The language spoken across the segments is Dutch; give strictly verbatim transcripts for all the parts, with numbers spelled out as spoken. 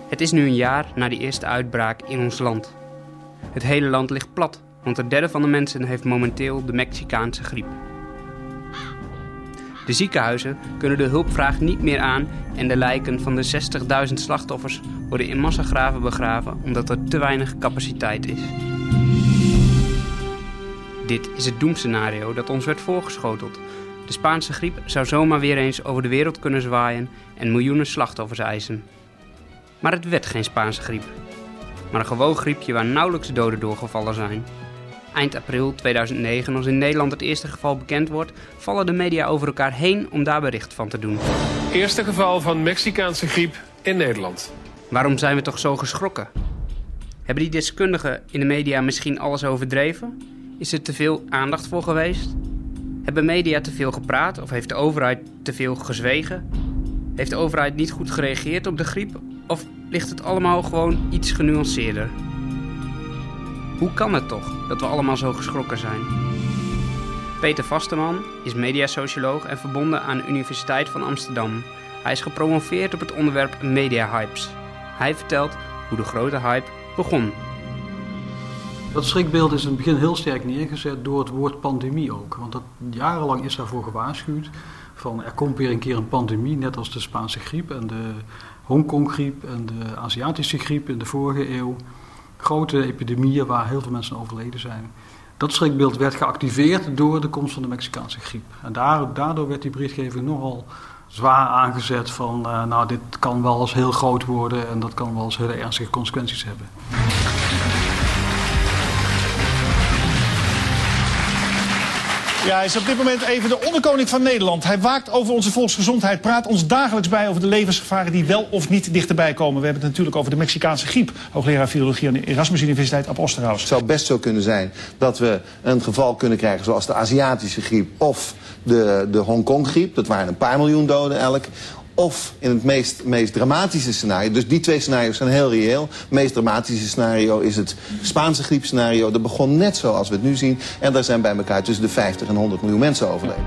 Het is nu een jaar na die eerste uitbraak in ons land. Het hele land ligt plat, want een derde van de mensen heeft momenteel de Mexicaanse griep. De ziekenhuizen kunnen de hulpvraag niet meer aan en de lijken van de zestigduizend slachtoffers worden in massagraven begraven omdat er te weinig capaciteit is. Dit is het doemscenario dat ons werd voorgeschoteld. De Spaanse griep zou zomaar weer eens over de wereld kunnen zwaaien en miljoenen slachtoffers eisen. Maar het werd geen Spaanse griep, maar een gewoon griepje waar nauwelijks doden doorgevallen zijn. Eind april tweeduizend negen, als in Nederland het eerste geval bekend wordt, vallen de media over elkaar heen om daar bericht van te doen. Eerste geval van Mexicaanse griep in Nederland. Waarom zijn we toch zo geschrokken? Hebben die deskundigen in de media misschien alles overdreven? Is er te veel aandacht voor geweest? Hebben media te veel gepraat of heeft de overheid te veel gezwegen? Heeft de overheid niet goed gereageerd op de griep? Of ligt het allemaal gewoon iets genuanceerder? Hoe kan het toch dat we allemaal zo geschrokken zijn? Peter Vasteman is mediasocioloog en verbonden aan de Universiteit van Amsterdam. Hij is gepromoveerd op het onderwerp mediahypes. Hij vertelt hoe de grote hype begon. Dat schrikbeeld is in het begin heel sterk neergezet door het woord pandemie ook. Want dat, jarenlang is daarvoor gewaarschuwd van er komt weer een keer een pandemie, net als de Spaanse griep en de Hongkong-griep en de Aziatische griep in de vorige eeuw. Grote epidemieën waar heel veel mensen overleden zijn. Dat schrikbeeld werd geactiveerd door de komst van de Mexicaanse griep. En daardoor werd die berichtgeving nogal zwaar aangezet van uh, nou dit kan wel eens heel groot worden en dat kan wel eens hele ernstige consequenties hebben. Ja, hij is op dit moment even de onderkoning van Nederland. Hij waakt over onze volksgezondheid, praat ons dagelijks bij over de levensgevaren die wel of niet dichterbij komen. We hebben het natuurlijk over de Mexicaanse griep. Hoogleraar virologie aan de Erasmus Universiteit op Osterhaus. Het zou best zo kunnen zijn dat we een geval kunnen krijgen zoals de Aziatische griep of de, de Hongkong griep. Dat waren een paar miljoen doden elk. Of in het meest, meest dramatische scenario, dus die twee scenario's zijn heel reëel. Het meest dramatische scenario is het Spaanse griepscenario. Dat begon net zoals we het nu zien. En daar zijn bij elkaar tussen de vijftig en honderd miljoen mensen overleden.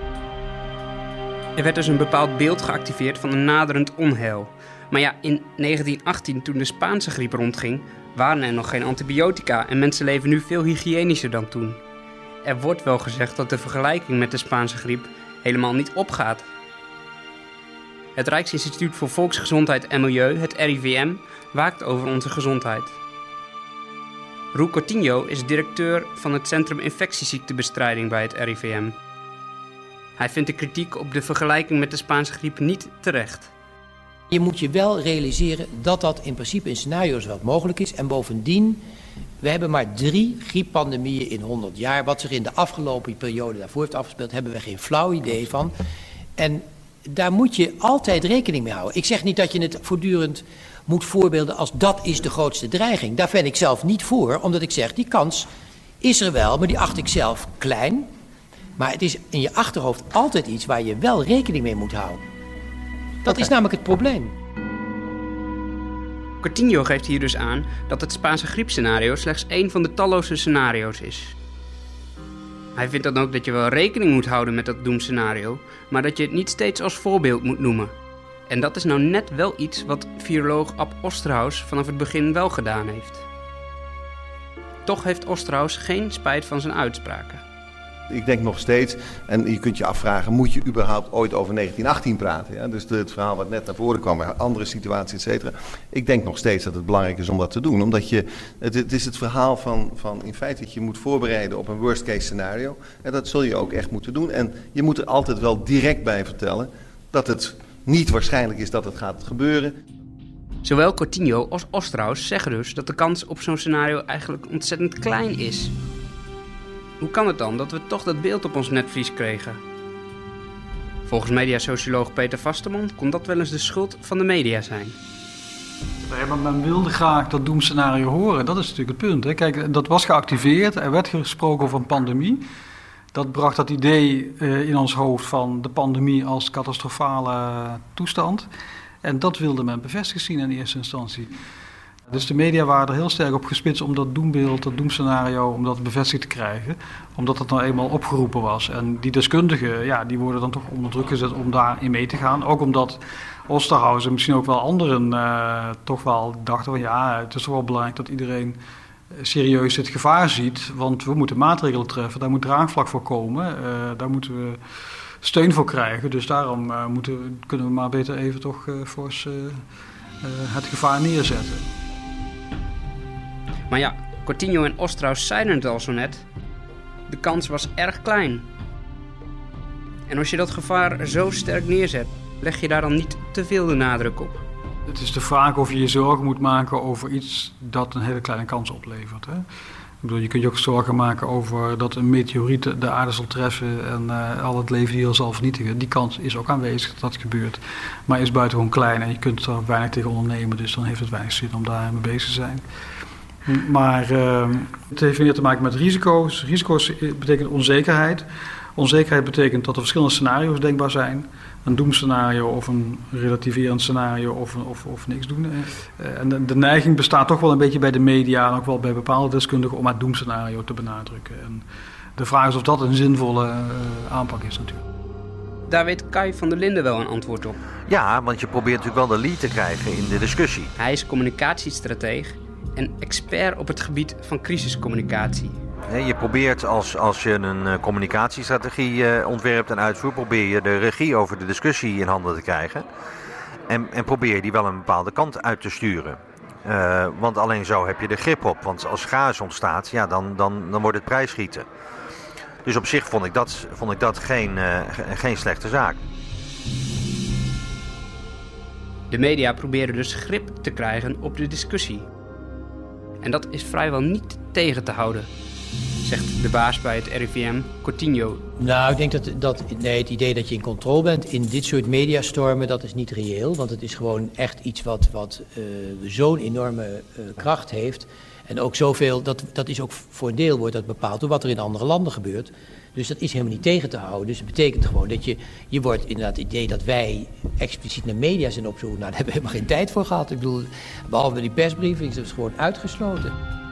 Er werd dus een bepaald beeld geactiveerd van een naderend onheil. Maar ja, in negentien achttien, toen de Spaanse griep rondging, waren er nog geen antibiotica en mensen leven nu veel hygiënischer dan toen. Er wordt wel gezegd dat de vergelijking met de Spaanse griep helemaal niet opgaat. Het Rijksinstituut voor Volksgezondheid en Milieu, het R I V M, waakt over onze gezondheid. Roel Coutinho is directeur van het Centrum Infectieziektebestrijding bij het R I V M. Hij vindt de kritiek op de vergelijking met de Spaanse griep niet terecht. Je moet je wel realiseren dat dat in principe in scenario's wel mogelijk is. En bovendien, we hebben maar drie grieppandemieën in honderd jaar. Wat zich in de afgelopen periode daarvoor heeft afgespeeld, hebben we geen flauw idee van. En daar moet je altijd rekening mee houden. Ik zeg niet dat je het voortdurend moet voorbeelden als dat is de grootste dreiging. Daar ben ik zelf niet voor, omdat ik zeg die kans is er wel, maar die acht ik zelf klein. Maar het is in je achterhoofd altijd iets waar je wel rekening mee moet houden. Dat okay. is namelijk het probleem. Coutinho geeft hier dus aan dat het Spaanse griepscenario slechts één van de talloze scenario's is. Hij vindt dan ook dat je wel rekening moet houden met dat doemscenario, maar dat je het niet steeds als voorbeeld moet noemen. En dat is nou net wel iets wat viroloog Ab Osterhaus vanaf het begin wel gedaan heeft. Toch heeft Osterhaus geen spijt van zijn uitspraken. Ik denk nog steeds, en je kunt je afvragen, moet je überhaupt ooit over negentien achttien praten? Ja? Dus het verhaal wat net naar voren kwam, andere situaties, et cetera. Ik denk nog steeds dat het belangrijk is om dat te doen. Omdat je, het, het is het verhaal van, van in feite dat je moet voorbereiden op een worst case scenario. En dat zul je ook echt moeten doen. En je moet er altijd wel direct bij vertellen dat het niet waarschijnlijk is dat het gaat gebeuren. Zowel Coutinho als Osterhaus zeggen dus dat de kans op zo'n scenario eigenlijk ontzettend klein is. Hoe kan het dan dat we toch dat beeld op ons netvlies kregen? Volgens mediasocioloog Peter Vasteman kon dat wel eens de schuld van de media zijn. Nee, maar men wilde graag dat doemscenario horen. Dat is natuurlijk het punt. Hè. Kijk, dat was geactiveerd. Er werd gesproken over een pandemie. Dat bracht dat idee uh, in ons hoofd van de pandemie als catastrofale toestand. En dat wilde men bevestigd zien in eerste instantie. Dus de media waren er heel sterk op gespitst om dat doembeeld, dat doemscenario, om dat bevestigd te krijgen. Omdat het nou eenmaal opgeroepen was. En die deskundigen, ja, die worden dan toch onder druk gezet om daarin mee te gaan. Ook omdat Osterhaus en misschien ook wel anderen uh, toch wel dachten van ja, het is toch wel belangrijk dat iedereen serieus dit gevaar ziet. Want we moeten maatregelen treffen, daar moet draagvlak voor komen. Uh, daar moeten we steun voor krijgen. Dus daarom uh, moeten, kunnen we maar beter even toch uh, fors uh, uh, het gevaar neerzetten. Maar ja, Coutinho en Osterhaus zeiden het al zo net. De kans was erg klein. En als je dat gevaar zo sterk neerzet, leg je daar dan niet te veel de nadruk op? Het is de vraag of je je zorgen moet maken over iets dat een hele kleine kans oplevert. Hè? Ik bedoel, je kunt je ook zorgen maken over dat een meteoriet de aarde zal treffen en uh, al het leven hier zal vernietigen. Die kans is ook aanwezig dat dat gebeurt. Maar is buitengewoon klein en je kunt er weinig tegen ondernemen. Dus dan heeft het weinig zin om daar mee bezig te zijn. Maar uh, het heeft meer te maken met risico's. Risico's betekent onzekerheid. Onzekerheid betekent dat er verschillende scenario's denkbaar zijn. Een doemscenario of een relativerend scenario of, of, of niks doen. Uh, en de, de neiging bestaat toch wel een beetje bij de media en ook wel bij bepaalde deskundigen om het doemscenario te benadrukken. En de vraag is of dat een zinvolle uh, aanpak is natuurlijk. Daar weet Kai van der Linden wel een antwoord op. Ja, want je probeert natuurlijk wel de lead te krijgen in de discussie. Hij is communicatiestratege en expert op het gebied van crisiscommunicatie. Je probeert als, als je een communicatiestrategie ontwerpt en uitvoert, probeer je de regie over de discussie in handen te krijgen. En, en probeer je die wel een bepaalde kant uit te sturen. Uh, want alleen zo heb je de grip op. Want als chaos ontstaat, ja, dan, dan, dan wordt het prijsschieten. Dus op zich vond ik dat, vond ik dat geen, uh, geen slechte zaak. De media proberen dus grip te krijgen op de discussie. En dat is vrijwel niet tegen te houden, zegt de baas bij het R I V M, Coutinho. Nou, ik denk dat, dat nee, het idee dat je in controle bent in dit soort mediastormen, dat is niet reëel. Want het is gewoon echt iets wat, wat uh, zo'n enorme uh, kracht heeft. En ook zoveel, dat, dat is ook voor een deel wordt dat bepaald door wat er in andere landen gebeurt. Dus dat is helemaal niet tegen te houden. Dus het betekent gewoon dat je, je wordt inderdaad het idee dat wij expliciet naar media zijn op zoek. Nou, daar hebben we helemaal geen tijd voor gehad. Ik bedoel, behalve die persbriefing, is het gewoon uitgesloten.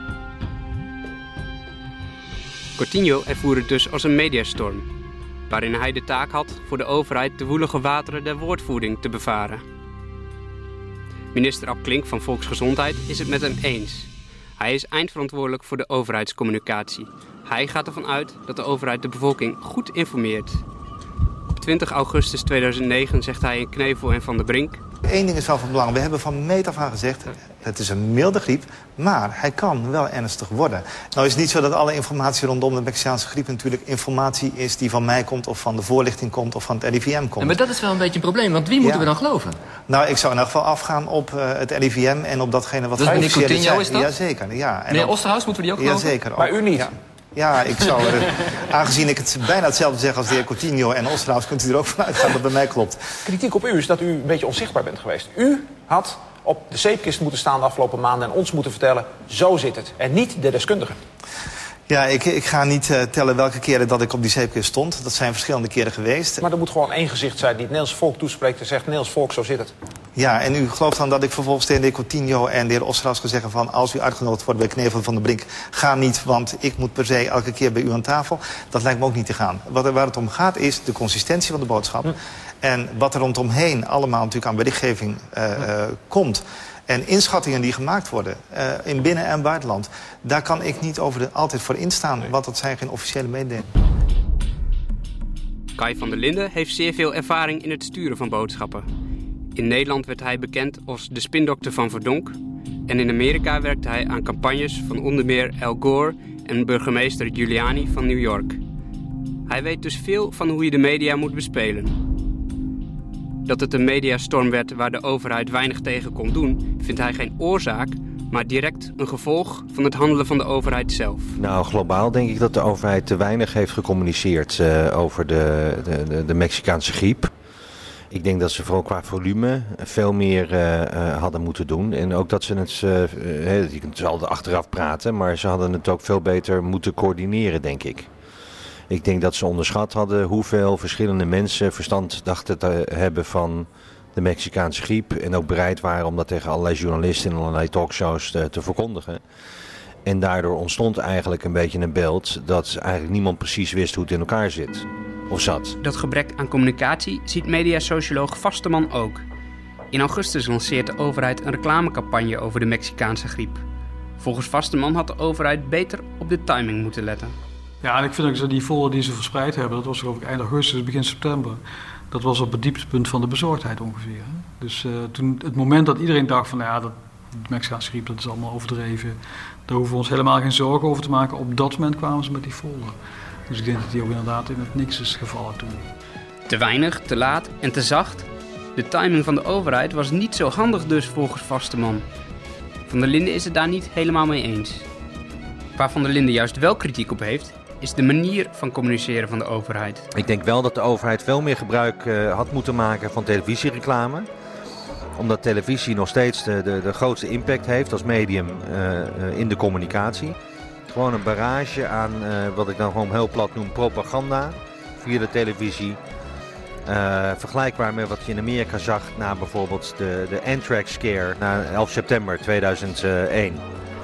Coutinho ervoer het dus als een mediastorm, waarin hij de taak had voor de overheid de woelige wateren der woordvoering te bevaren. Minister Ab Klink van Volksgezondheid is het met hem eens. Hij is eindverantwoordelijk voor de overheidscommunicatie. Hij gaat ervan uit dat de overheid de bevolking goed informeert. Op twintig augustus tweeduizend negen zegt hij in Knevel en Van der Brink: Eén ding is wel van belang. We hebben van meet af aan gezegd, het is een milde griep, maar hij kan wel ernstig worden. Nou is het niet zo dat alle informatie rondom de Mexicaanse griep natuurlijk informatie is die van mij komt of van de voorlichting komt of van het R I V M komt. Ja, maar dat is wel een beetje een probleem, want wie moeten ja. we dan geloven? Nou, ik zou in elk geval afgaan op uh, het R I V M en op datgene wat dus hij officieel is. Dus meneer Jazeker, ja. En meneer Osterhaus, moeten we die ook geloven? Jazeker. Maar u niet? Ja. Ja, ik zou er, aangezien ik het bijna hetzelfde zeg als de heer Coutinho en Osterhaus, kunt u er ook van uitgaan dat bij mij klopt. Kritiek op u is dat u een beetje onzichtbaar bent geweest. U had op de zeepkist moeten staan de afgelopen maanden en ons moeten vertellen, zo zit het. En niet de deskundigen. Ja, ik, ik ga niet uh, tellen welke keren dat ik op die zeepkist stond. Dat zijn verschillende keren geweest. Maar er moet gewoon één gezicht zijn die het Nederlands volk toespreekt en zegt, Nederlands volk, zo zit het. Ja, en u gelooft dan dat ik vervolgens tegen de heer Coutinho en de heer Osterhaus ga zeggen van, als u uitgenodigd wordt bij Knevel van der Brink, ga niet, want ik moet per se elke keer bij u aan tafel. Dat lijkt me ook niet te gaan. Wat er, waar het om gaat is de consistentie van de boodschap. Hm. En wat er rondomheen allemaal natuurlijk aan berichtgeving uh, uh, komt. En inschattingen die gemaakt worden uh, in binnen- en buitenland, daar kan ik niet over de, altijd voor instaan, nee. Want dat zijn geen officiële mededelingen. Kai van der Linden heeft zeer veel ervaring in het sturen van boodschappen. In Nederland werd hij bekend als de spindokter van Verdonk. En in Amerika werkte hij aan campagnes van onder meer Al Gore en burgemeester Giuliani van New York. Hij weet dus veel van hoe je de media moet bespelen. Dat het een mediastorm werd waar de overheid weinig tegen kon doen, vindt hij geen oorzaak, maar direct een gevolg van het handelen van de overheid zelf. Nou, globaal denk ik dat de overheid te weinig heeft gecommuniceerd uh, over de, de, de, de Mexicaanse griep. Ik denk dat ze vooral qua volume veel meer uh, uh, hadden moeten doen. En ook dat ze het, uh, uh, je kunt wel achteraf praten, maar ze hadden het ook veel beter moeten coördineren, denk ik. Ik denk dat ze onderschat hadden hoeveel verschillende mensen verstand dachten te hebben van de Mexicaanse griep. En ook bereid waren om dat tegen allerlei journalisten in allerlei talkshows te, te verkondigen. En daardoor ontstond eigenlijk een beetje een beeld dat eigenlijk niemand precies wist hoe het in elkaar zit. Of zat. Dat gebrek aan communicatie ziet mediasocioloog Vasteman ook. In augustus lanceert de overheid een reclamecampagne over de Mexicaanse griep. Volgens Vasteman had de overheid beter op de timing moeten letten. Ja, en ik vind ook dat die folder die ze verspreid hebben, dat was geloof ik eind augustus, begin september. Dat was op het dieptepunt van de bezorgdheid ongeveer. Hè? Dus uh, toen het moment dat iedereen dacht van, nou ja, dat, de Mexicaanse griep, dat is allemaal overdreven. Daar hoeven we ons helemaal geen zorgen over te maken. Op dat moment kwamen ze met die folder. Dus ik denk dat die ook inderdaad in het niks is gevallen toen. Te weinig, te laat en te zacht. De timing van de overheid was niet zo handig dus volgens Vasteman. Van der Linden is het daar niet helemaal mee eens. Waar Van der Linden juist wel kritiek op heeft, is de manier van communiceren van de overheid. Ik denk wel dat de overheid veel meer gebruik uh, had moeten maken van televisiereclame. Omdat televisie nog steeds de, de, de grootste impact heeft als medium uh, uh, in de communicatie. Gewoon een barrage aan uh, wat ik dan gewoon heel plat noem propaganda via de televisie. Uh, vergelijkbaar met wat je in Amerika zag na bijvoorbeeld de, de Anthrax scare na elf september tweeduizend één.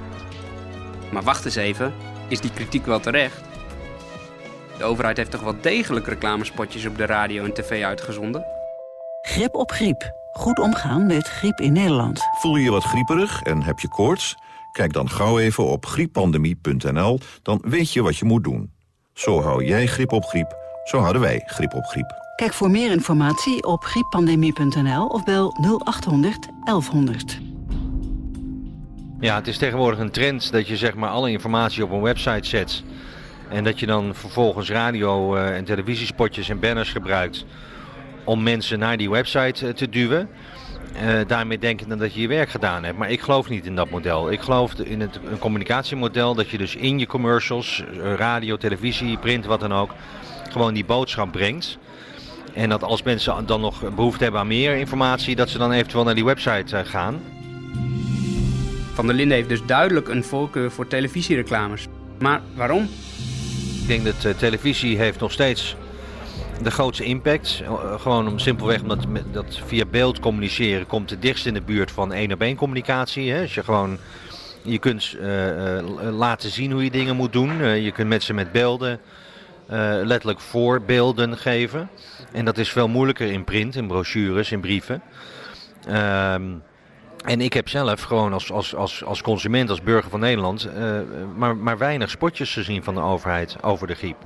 Maar wacht eens even, is die kritiek wel terecht? De overheid heeft toch wel degelijk reclamespotjes op de radio en tv uitgezonden? Grip op griep. Goed omgaan met griep in Nederland. Voel je je wat grieperig en heb je koorts? Kijk dan gauw even op grieppandemie punt n l, dan weet je wat je moet doen. Zo hou jij grip op griep, zo houden wij grip op griep. Kijk voor meer informatie op grieppandemie punt n l of bel nul achthonderd elfhonderd. Ja, het is tegenwoordig een trend dat je zeg maar alle informatie op een website zet. En dat je dan vervolgens radio- uh, en televisiespotjes en banners gebruikt om mensen naar die website uh, te duwen. Uh, daarmee denk je dat je je werk gedaan hebt. Maar ik geloof niet in dat model. Ik geloof in het, een communicatiemodel dat je dus in je commercials, radio, televisie, print, wat dan ook, gewoon die boodschap brengt. En dat als mensen dan nog behoefte hebben aan meer informatie, dat ze dan eventueel naar die website uh, gaan. Van der Linden heeft dus duidelijk een voorkeur voor televisiereclames. Maar waarom? Ik denk dat uh, televisie heeft nog steeds de grootste impact. Uh, gewoon om simpelweg omdat dat via beeld communiceren komt het dichtst in de buurt van één-op-één communicatie. Hè? Als je gewoon je kunt uh, uh, laten zien hoe je dingen moet doen. Uh, je kunt mensen met beelden uh, letterlijk voorbeelden geven. En dat is veel moeilijker in print, in brochures, in brieven. Uh, En ik heb zelf gewoon als, als, als, als consument, als burger van Nederland, uh, maar, maar weinig spotjes gezien van de overheid over de griep.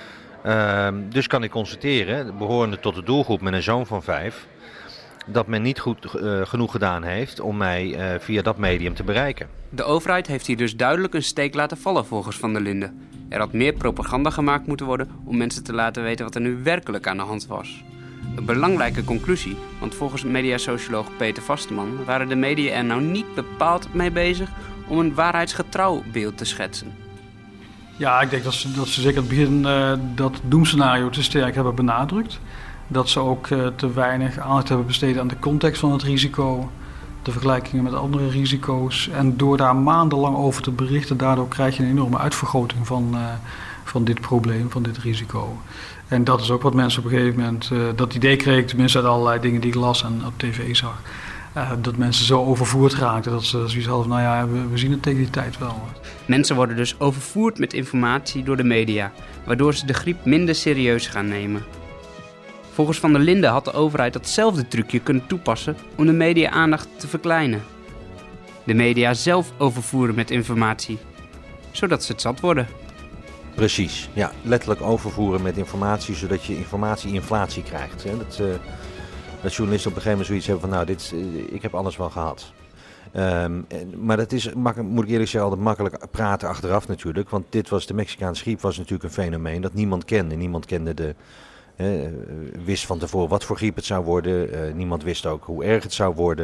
Uh, dus kan ik constateren, behorende tot de doelgroep met een zoon van vijf, dat men niet goed uh, genoeg gedaan heeft om mij uh, via dat medium te bereiken. De overheid heeft hier dus duidelijk een steek laten vallen volgens Van der Linden. Er had meer propaganda gemaakt moeten worden om mensen te laten weten wat er nu werkelijk aan de hand was. Een belangrijke conclusie, want volgens mediasocioloog Peter Vasteman waren de media er nou niet bepaald mee bezig om een waarheidsgetrouw beeld te schetsen. Ja, ik denk dat ze, dat ze zeker het begin uh, dat doemscenario te sterk hebben benadrukt. Dat ze ook uh, te weinig aandacht hebben besteed aan de context van het risico, de vergelijkingen met andere risico's. En door daar maandenlang over te berichten, daardoor krijg je een enorme uitvergroting van, uh, van dit probleem, van dit risico. En dat is ook wat mensen op een gegeven moment, uh, dat idee kreeg, tenminste uit allerlei dingen die ik las en op tv zag. Uh, dat mensen zo overvoerd raakten dat ze zoiets hadden van, nou ja, we, we zien het tegen die tijd wel. Mensen worden dus overvoerd met informatie door de media, waardoor ze de griep minder serieus gaan nemen. Volgens Van der Linden had de overheid datzelfde trucje kunnen toepassen om de media-aandacht te verkleinen. De media zelf overvoeren met informatie, zodat ze het zat worden. Precies, ja, letterlijk overvoeren met informatie, zodat je informatie-inflatie krijgt. Hè? Dat, uh, dat journalisten op een gegeven moment zoiets hebben van, nou, dit, uh, ik heb alles wel gehad. Um, en, maar dat is, mak- moet ik eerlijk zeggen, altijd makkelijk praten achteraf natuurlijk. Want dit was, de Mexicaanse griep was natuurlijk een fenomeen dat niemand kende. Niemand kende de, uh, wist van tevoren wat voor griep het zou worden. Uh, niemand wist ook hoe erg het zou worden.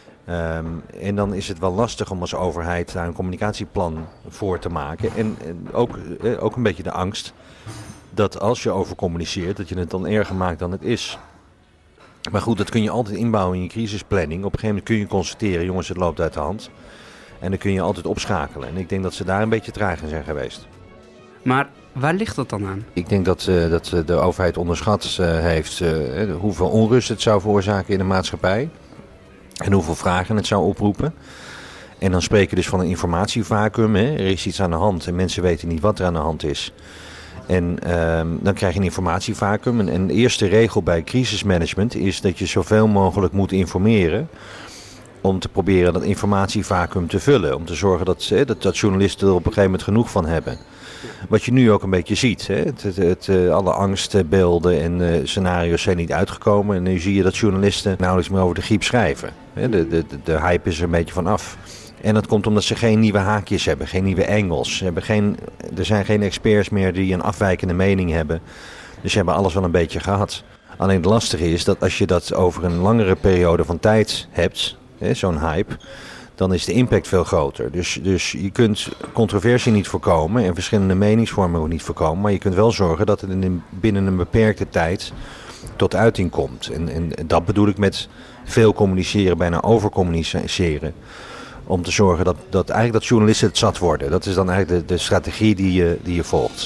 Um, en dan is het wel lastig om als overheid daar een communicatieplan voor te maken. En, en ook, eh, ook een beetje de angst dat als je over communiceert, dat je het dan erger maakt dan het is. Maar goed, dat kun je altijd inbouwen in je crisisplanning. Op een gegeven moment kun je constateren, jongens, het loopt uit de hand. En dan kun je altijd opschakelen. En ik denk dat ze daar een beetje traag in zijn geweest. Maar waar ligt dat dan aan? Ik denk dat, uh, dat de overheid onderschat uh, heeft uh, hoeveel onrust het zou veroorzaken in de maatschappij. En hoeveel vragen het zou oproepen. En dan spreek je dus van een informatievacuüm. Hè? Er is iets aan de hand en mensen weten niet wat er aan de hand is. En uh, dan krijg je een informatievacuüm. En, en de eerste regel bij crisismanagement is dat je zoveel mogelijk moet informeren. Om te proberen dat informatievacuüm te vullen. Om te zorgen dat, hè, dat, dat journalisten er op een gegeven moment genoeg van hebben. Wat je nu ook een beetje ziet. Hè? Het, het, het, alle angstbeelden en uh, scenario's zijn niet uitgekomen. En nu zie je dat journalisten nauwelijks meer over de griep schrijven. Hè? De, de, de hype is er een beetje van af. En dat komt omdat ze geen nieuwe haakjes hebben, geen nieuwe angles. Ze hebben geen, er zijn geen experts meer die een afwijkende mening hebben. Dus ze hebben alles wel een beetje gehad. Alleen het lastige is dat als je dat over een langere periode van tijd hebt, hè, zo'n hype, dan is de impact veel groter. Dus, dus je kunt controversie niet voorkomen en verschillende meningsvormen ook niet voorkomen. Maar je kunt wel zorgen dat het in een, binnen een beperkte tijd tot uiting komt. En, en dat bedoel ik met veel communiceren, bijna overcommuniceren. Om te zorgen dat, dat, eigenlijk dat journalisten het zat worden. Dat is dan eigenlijk de, de strategie die je, die je volgt.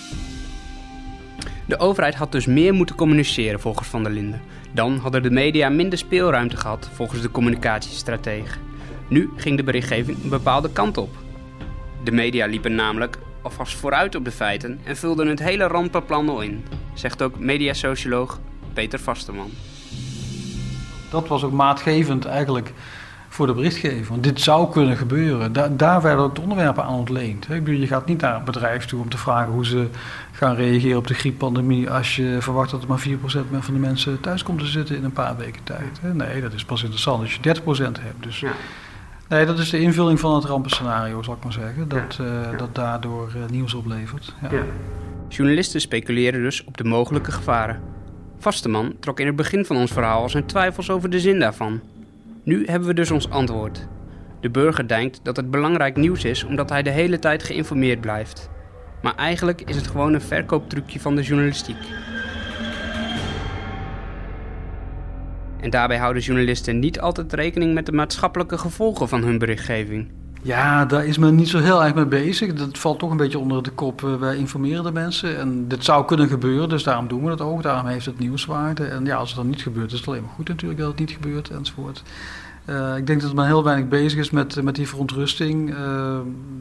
De overheid had dus meer moeten communiceren volgens Van der Linden. Dan hadden de media minder speelruimte gehad volgens de communicatiestratege. Nu ging de berichtgeving een bepaalde kant op. De media liepen namelijk alvast vooruit op de feiten en vulden het hele rampenplan al in, zegt ook mediasocioloog Peter Vasterman. Dat was ook maatgevend eigenlijk voor de berichtgeving. Want dit zou kunnen gebeuren. Da- daar werden ook de onderwerpen aan ontleend. Ik bedoel, je gaat niet naar een bedrijf toe om te vragen hoe ze gaan reageren op de grieppandemie als je verwacht dat er maar vier procent van de mensen thuis komt te zitten in een paar weken tijd. Nee, dat is pas interessant als je dertig procent hebt. Dus ja. Nee, dat is de invulling van het rampenscenario, zal ik maar zeggen. Dat, uh, ja. dat daardoor uh, nieuws oplevert. Ja. Ja. Journalisten speculeren dus op de mogelijke gevaren. Vasterman trok in het begin van ons verhaal zijn twijfels over de zin daarvan. Nu hebben we dus ons antwoord. De burger denkt dat het belangrijk nieuws is omdat hij de hele tijd geïnformeerd blijft. Maar eigenlijk is het gewoon een verkooptrucje van de journalistiek. En daarbij houden journalisten niet altijd rekening met de maatschappelijke gevolgen van hun berichtgeving. Ja, daar is men niet zo heel erg mee bezig. Dat valt toch een beetje onder de kop, uh, wij informeren de mensen. En dit zou kunnen gebeuren, dus daarom doen we het ook. Daarom heeft het nieuwswaarde. En ja, als het dan niet gebeurt, is het alleen maar goed natuurlijk dat het niet gebeurt, enzovoort. Uh, ik denk dat men heel weinig bezig is met, met die verontrusting. Uh,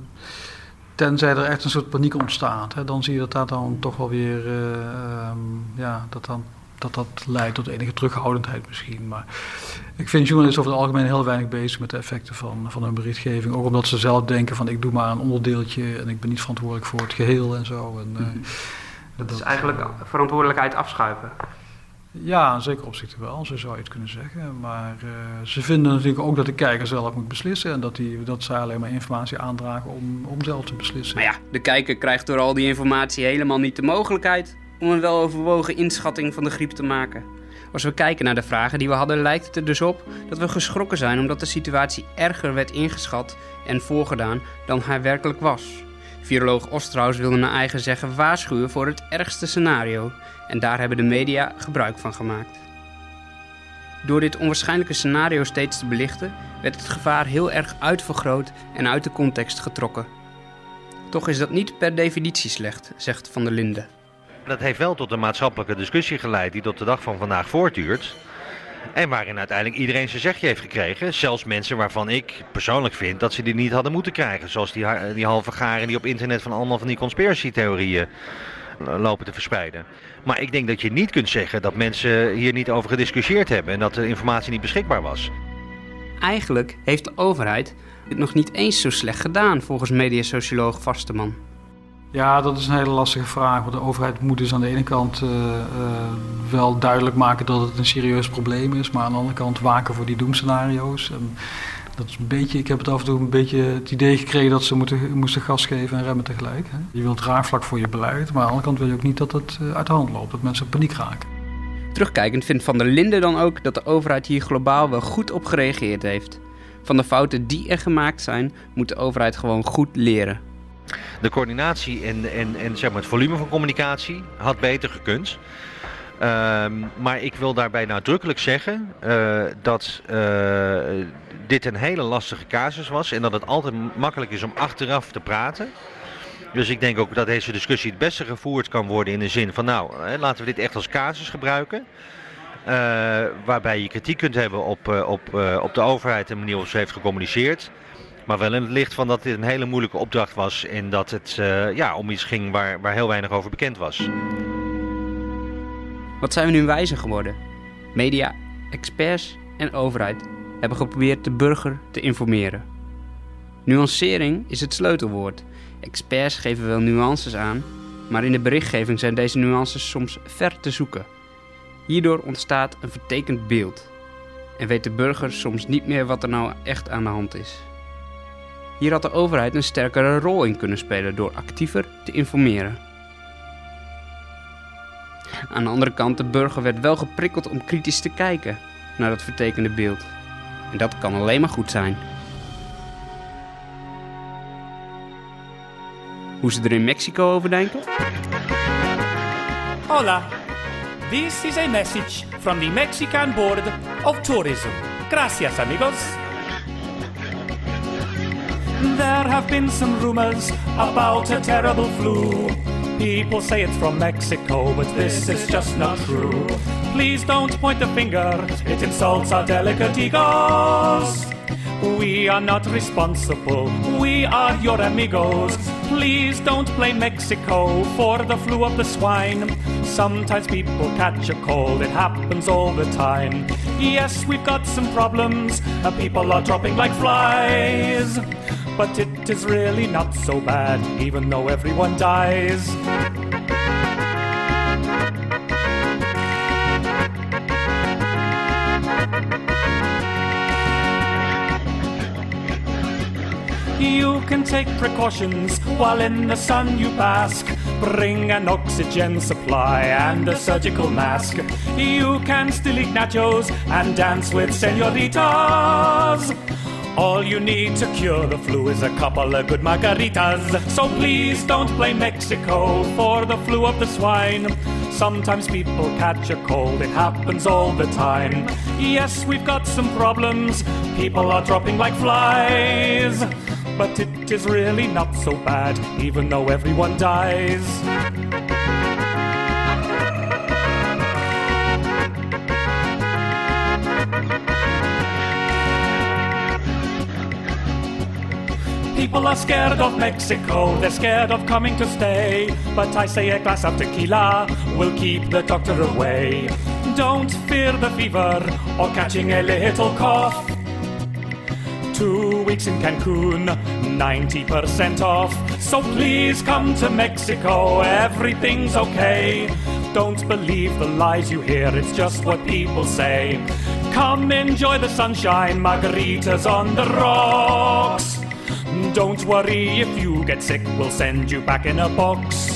tenzij er echt een soort paniek ontstaat. Hè. Dan zie je dat dat dan toch wel weer, uh, um, ja, dat dan... dat dat leidt tot enige terughoudendheid misschien. Maar ik vind journalisten over het algemeen heel weinig bezig met de effecten van, van hun berichtgeving. Ook omdat ze zelf denken van ik doe maar een onderdeeltje en ik ben niet verantwoordelijk voor het geheel en zo. En, uh, dat is eigenlijk verantwoordelijkheid afschuiven. Ja, in zekere opzichten wel, zo zou je het kunnen zeggen. Maar uh, ze vinden natuurlijk ook dat de kijker zelf moet beslissen en dat, die, dat zij alleen maar informatie aandragen om, om zelf te beslissen. Maar ja, de kijker krijgt door al die informatie helemaal niet de mogelijkheid om een weloverwogen inschatting van de griep te maken. Als we kijken naar de vragen die we hadden, lijkt het er dus op dat we geschrokken zijn omdat de situatie erger werd ingeschat en voorgedaan dan hij werkelijk was. Viroloog Osterhaus wilde naar eigen zeggen waarschuwen voor het ergste scenario en daar hebben de media gebruik van gemaakt. Door dit onwaarschijnlijke scenario steeds te belichten, werd het gevaar heel erg uitvergroot en uit de context getrokken. Toch is dat niet per definitie slecht, zegt Van der Linden. Dat heeft wel tot een maatschappelijke discussie geleid die tot de dag van vandaag voortduurt. En waarin uiteindelijk iedereen zijn zegje heeft gekregen. Zelfs mensen waarvan ik persoonlijk vind dat ze die niet hadden moeten krijgen. Zoals die, die halve garen die op internet van allemaal van die conspiracy-theorieën lopen te verspreiden. Maar ik denk dat je niet kunt zeggen dat mensen hier niet over gediscussieerd hebben en dat de informatie niet beschikbaar was. Eigenlijk heeft de overheid het nog niet eens zo slecht gedaan volgens mediasocioloog Vasterman. Ja, dat is een hele lastige vraag. Want de overheid moet dus aan de ene kant uh, uh, wel duidelijk maken dat het een serieus probleem is. Maar aan de andere kant waken voor die doemscenario's. En dat is een beetje, ik heb het af en toe een beetje het idee gekregen dat ze moeten, moesten gas geven en remmen tegelijk. Hè. Je wilt draagvlak voor je beleid, maar aan de andere kant wil je ook niet dat het uh, uit de hand loopt. Dat mensen in paniek raken. Terugkijkend vindt Van der Linden dan ook dat de overheid hier globaal wel goed op gereageerd heeft. Van de fouten die er gemaakt zijn, moet de overheid gewoon goed leren. De coördinatie en, en, en zeg maar het volume van communicatie had beter gekund. Uh, maar ik wil daarbij nadrukkelijk zeggen uh, dat uh, dit een hele lastige casus was. En dat het altijd makkelijk is om achteraf te praten. Dus ik denk ook dat deze discussie het beste gevoerd kan worden in de zin van nou, hè, laten we dit echt als casus gebruiken. Uh, waarbij je kritiek kunt hebben op, uh, op, uh, op de overheid en de manier waarop ze heeft gecommuniceerd. Maar wel in het licht van dat dit een hele moeilijke opdracht was en dat het uh, ja, om iets ging waar, waar heel weinig over bekend was. Wat zijn we nu wijzer geworden? Media, experts en overheid hebben geprobeerd de burger te informeren. Nuancering is het sleutelwoord. Experts geven wel nuances aan, maar in de berichtgeving zijn deze nuances soms ver te zoeken. Hierdoor ontstaat een vertekend beeld en weet de burger soms niet meer wat er nou echt aan de hand is. Hier had de overheid een sterkere rol in kunnen spelen door actiever te informeren. Aan de andere kant, de burger werd wel geprikkeld om kritisch te kijken naar dat vertekende beeld. En dat kan alleen maar goed zijn. Hoe ze er in Mexico over denken? Hola, this is a message from the Mexican Board of Tourism. Gracias, amigos. There have been some rumors about a terrible flu. People say it's from Mexico, but this is just not true. Please don't point the finger, it insults our delicate egos. We are not responsible, we are your amigos. Please don't blame Mexico for the flu of the swine. Sometimes people catch a cold, it happens all the time. Yes, we've got some problems, and people are dropping like flies. But it is really not so bad, even though everyone dies. You can take precautions while in the sun you bask. Bring an oxygen supply and a surgical mask. You can still eat nachos and dance with senoritas. All you need to cure the flu is a couple of good margaritas. So please don't blame Mexico for the flu of the swine. Sometimes people catch a cold, it happens all the time. Yes, we've got some problems, people are dropping like flies. But it is really not so bad, even though everyone dies. People are scared of Mexico, they're scared of coming to stay. But I say a glass of tequila will keep the doctor away. Don't fear the fever or catching a little cough. Two weeks in Cancun, ninety percent off. So please come to Mexico, everything's okay. Don't believe the lies you hear, it's just what people say. Come enjoy the sunshine, margaritas on the rocks. Don't worry if you get sick, we'll send you back in a box.